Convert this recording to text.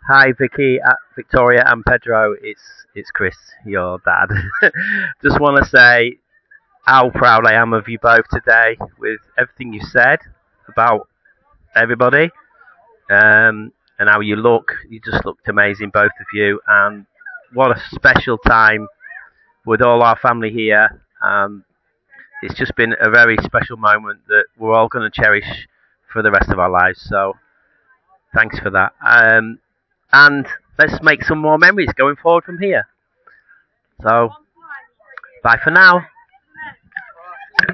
Hi, Vicky, Victoria, and Pedro. It's Chris, your dad. Just want to say how proud I am of you both today with everything you said about everybody, and how you look. You just looked amazing, both of you, and what a special time with all our family here. It's just been a very special moment that we're all going to cherish for the rest of our lives. So thanks for that. And let's make some more memories going forward from here. So bye for now.